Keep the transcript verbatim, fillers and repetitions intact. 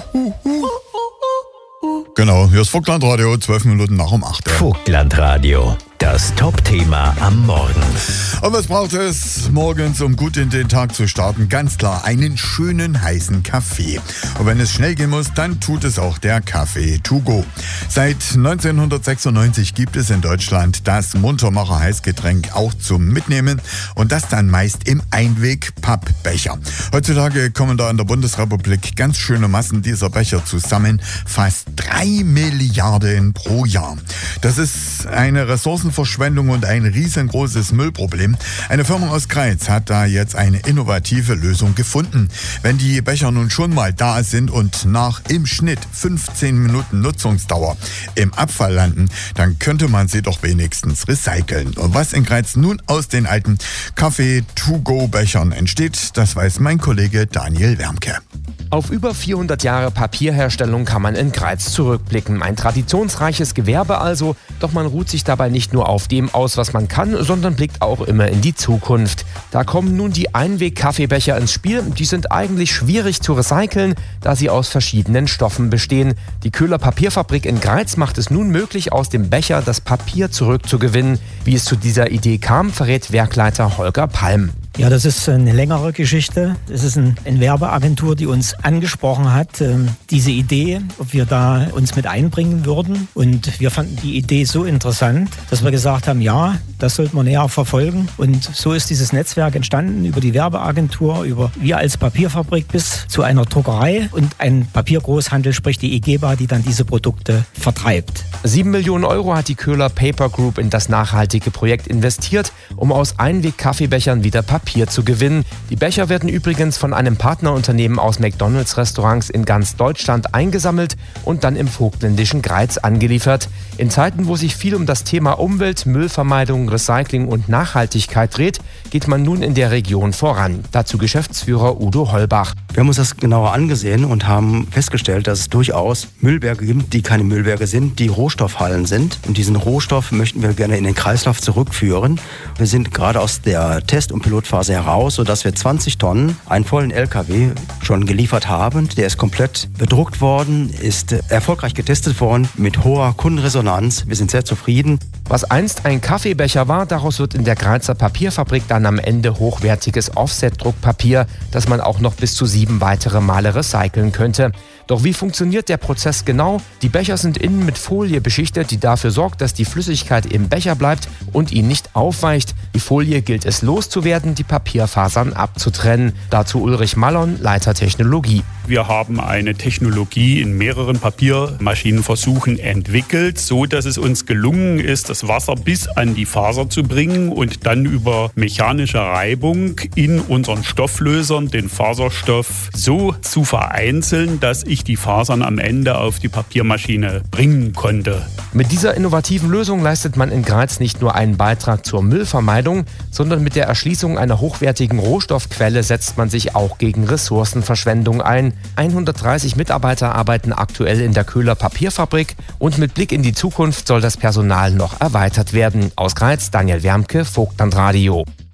Genau, hier ist Vogtlandradio, zwölf Minuten nach um acht. Vogtlandradio, das Top-Thema am Morgen. Und was braucht es morgens, um gut in den Tag zu starten? Ganz klar, einen schönen heißen Kaffee. Und wenn es schnell gehen muss, dann tut es auch der Kaffee to go. Seit neunzehnhundertsechsundneunzig gibt es in Deutschland das Muntermacher Heißgetränk auch zum Mitnehmen und das dann meist im Einweg-Pappbecher. Heutzutage kommen da in der Bundesrepublik ganz schöne Massen dieser Becher zusammen, fast drei Milliarden pro Jahr. Das ist eine Ressourcenverschwendung und ein riesengroßes Müllproblem. Eine Firma aus Greiz hat da jetzt eine innovative Lösung gefunden. Wenn die Becher nun schon mal da sind und nach im Schnitt fünfzehn Minuten Nutzungsdauer im Abfall landen, dann könnte man sie doch wenigstens recyceln. Und was in Greiz nun aus den alten Kaffee-to-go-Bechern entsteht, das weiß mein Kollege Daniel Wermke. Auf über vierhundert Jahre Papierherstellung kann man in Greiz zurückblicken. Ein traditionsreiches Gewerbe also, doch man ruht sich dabei nicht nur auf dem aus, was man kann, sondern blickt auch immer in die Zukunft. Da kommen nun die Einweg-Kaffeebecher ins Spiel. Die sind eigentlich schwierig zu recyceln, da sie aus verschiedenen Stoffen bestehen. Die Köhler Papierfabrik in Greiz macht es nun möglich, aus dem Becher das Papier zurückzugewinnen. Wie es zu dieser Idee kam, verrät Werkleiter Holger Palm. Ja, das ist eine längere Geschichte. Es ist ein, eine Werbeagentur, die uns angesprochen hat, äh, diese Idee, ob wir da uns mit einbringen würden. Und wir fanden die Idee so interessant, dass wir gesagt haben, ja, das sollten wir näher verfolgen. Und so ist dieses Netzwerk entstanden über die Werbeagentur, über wir als Papierfabrik bis zu einer Druckerei und ein Papiergroßhandel, sprich die EGEBA, die dann diese Produkte vertreibt. Sieben Millionen Euro hat die Köhler Paper Group in das nachhaltige Projekt investiert, um aus Einweg-Kaffeebechern wieder Papier zu gewinnen. Die Becher werden übrigens von einem Partnerunternehmen aus McDonalds-Restaurants in ganz Deutschland eingesammelt und dann im vogtländischen Greiz angeliefert. In Zeiten, wo sich viel um das Thema Umwelt, Müllvermeidung, Recycling und Nachhaltigkeit dreht, geht man nun in der Region voran. Dazu Geschäftsführer Udo Holbach. Wir haben uns das genauer angesehen und haben festgestellt, dass es durchaus Müllberge gibt, die keine Müllberge sind, die Rohstoffhallen sind. Und diesen Rohstoff möchten wir gerne in den Kreislauf zurückführen. Wir sind gerade aus der Test- und Pilotphase heraus, sodass wir zwanzig Tonnen, einen vollen L K W, schon geliefert haben. Der ist komplett bedruckt worden, ist erfolgreich getestet worden mit hoher Kundenresonanz. Wir sind sehr zufrieden. Was einst ein Kaffeebecher war, daraus wird in der Greizer Papierfabrik dann am Ende hochwertiges Offset-Druckpapier, das man auch noch bis zu sieben weitere Male recyceln könnte. Doch wie funktioniert der Prozess genau? Die Becher sind innen mit Folie beschichtet, die dafür sorgt, dass die Flüssigkeit im Becher bleibt und ihn nicht aufweicht. Die Folie gilt es loszuwerden, die Papierfasern abzutrennen. Dazu Ulrich Mallon, Leiter Technologie. Wir haben eine Technologie in mehreren Papiermaschinenversuchen entwickelt, so dass es uns gelungen ist, das Wasser bis an die Faser zu bringen und dann über mechanische Reibung in unseren Stofflösern den Faserstoff so zu vereinzeln, dass ich die Fasern am Ende auf die Papiermaschine bringen konnte. Mit dieser innovativen Lösung leistet man in Greiz nicht nur einen Beitrag zur Müllvermeidung, sondern mit der Erschließung einer hochwertigen Rohstoffquelle setzt man sich auch gegen Ressourcenverschwendung ein. hundertdreißig Mitarbeiter arbeiten aktuell in der Köhler Papierfabrik und mit Blick in die Zukunft soll das Personal noch erweitert werden. Aus Greiz, Daniel Wermke, Vogtlandradio.